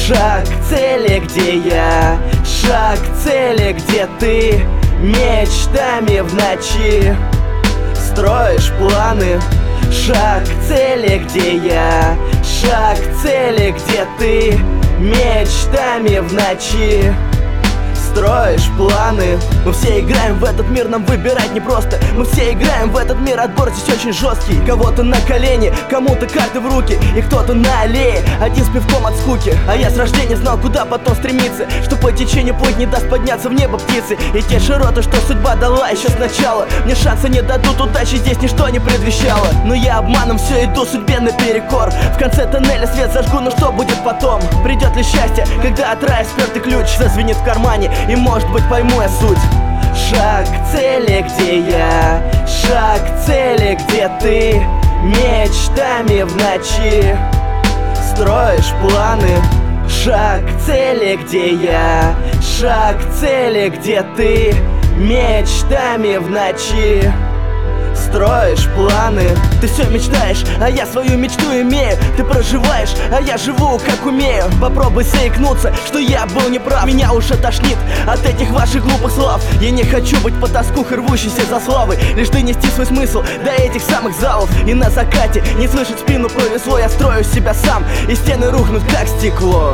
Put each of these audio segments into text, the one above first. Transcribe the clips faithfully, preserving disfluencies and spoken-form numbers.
Шаг к цели, где я, шаг к цели, где ты. Мечтами в ночи строишь планы. Шаг к цели, где я, шаг к цели, где ты. Мечтами в ночи строишь планы. Мы все играем в этот мир, нам выбирать непросто. Мы все играем в этот мир, отбор здесь очень жесткий. Кого-то на колени, кому-то карты в руки, и кто-то на аллее, один с пивком от скуки. А я с рождения знал, куда потом стремиться, что по течению плыть не даст подняться в небо птицы. И те широты, что судьба дала еще сначала, мне шанса не дадут, удачи здесь ничто не предвещало. Но я обманом все иду судьбе наперекор. В конце тоннеля свет зажгу, но что будет потом? Придет ли счастье, когда от рая спертый ключ зазвенит в кармане, и может быть пойму я суть. Шаг к цели, где я, шаг к цели, где ты. Мечтами в ночи строишь планы. Шаг к цели, где я, шаг к цели, где ты. Мечтами в ночи строишь планы. Ты все мечтаешь, а я свою мечту имею. Ты проживаешь, а я живу как умею. Попробуй заикнуться, что я был неправ. Меня уже тошнит от этих ваших глупых слов. Я не хочу быть потаскухой, рвущейся за славой, лишь донести свой смысл до этих самых залов. И на закате не слышать в спину повезло. Я строю себя сам, и стены рухнут как стекло.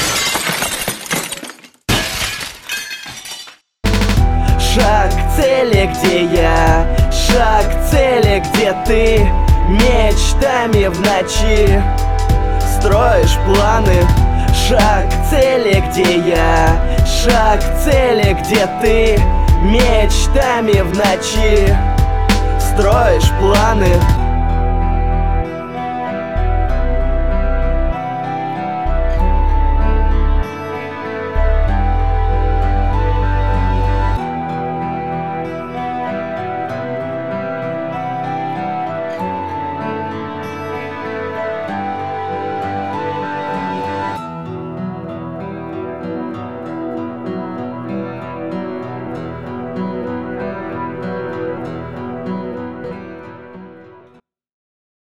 Шаг к цели, где я, шаг к цели, где ты. Мечтами в ночи строишь планы. Шаг к цели, где я, шаг к цели, где ты. Мечтами в ночи строишь планы.